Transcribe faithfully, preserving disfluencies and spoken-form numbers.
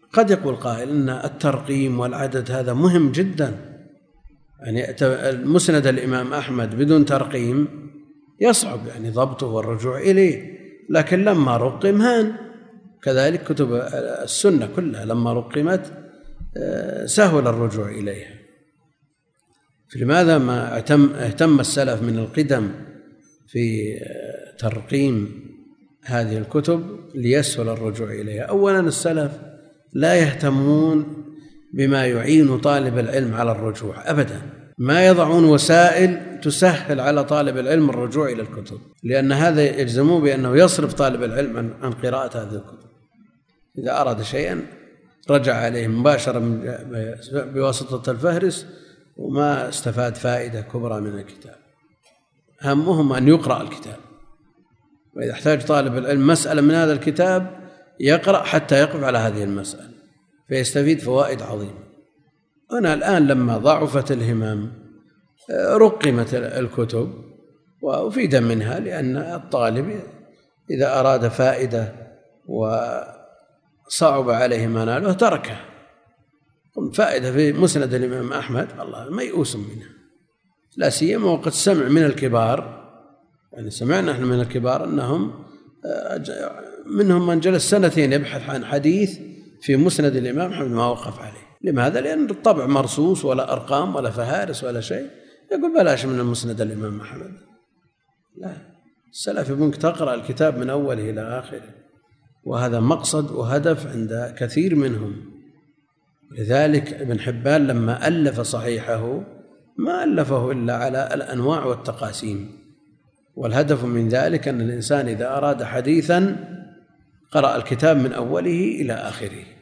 قد يقول قائل إن الترقيم والعدد هذا مهم جدا، يعني مسند الإمام أحمد بدون ترقيم يصعب يعني ضبطه والرجوع إليه، لكن لما رقم هان. كذلك كتب السنة كلها لما رقمت سهل الرجوع إليها. فلماذا ما اهتم السلف من القدم في ترقيم هذه الكتب؟ ليسهل الرجوع إليها. أولا السلف لا يهتمون بما يعين طالب العلم على الرجوع أبدا، ما يضعون وسائل تسهل على طالب العلم الرجوع إلى الكتب، لأن هذا يجزمون بأنه يصرف طالب العلم عن قراءة هذه الكتب. إذا أراد شيئا رجع عليه مباشرة بواسطة الفهرس وما استفاد فائدة كبرى من الكتاب. همهم أن يقرأ الكتاب، وإذا احتاج طالب العلم مسألة من هذا الكتاب يقرأ حتى يقف على هذه المسألة فيستفيد فوائد عظيمة. هنا الآن لما ضعفت الهمم رقمت الكتب وأفيد منها، لأن الطالب إذا أراد فائدة وصعب عليه مناله تركه. فائدة في مسند الإمام أحمد والله ميؤوس منها، لا سيما وقد سمع من الكبار، يعني سمعنا نحن من الكبار أنهم منهم من جلس سنتين يبحث عن حديث في مسند الإمام أحمد ما وقف عليه. لماذا؟ لأن الطبع مرصوص ولا أرقام ولا فهارس ولا شيء، يقول بلاش من المسند الإمام أحمد. لا، السلف يبونك تقرأ الكتاب من أوله إلى آخره، وهذا مقصد وهدف عند كثير منهم. لذلك ابن حبان لما ألف صحيحه ما ألفه إلا على الأنواع والتقاسيم، والهدف من ذلك أن الإنسان إذا أراد حديثا قرأ الكتاب من أوله إلى آخره.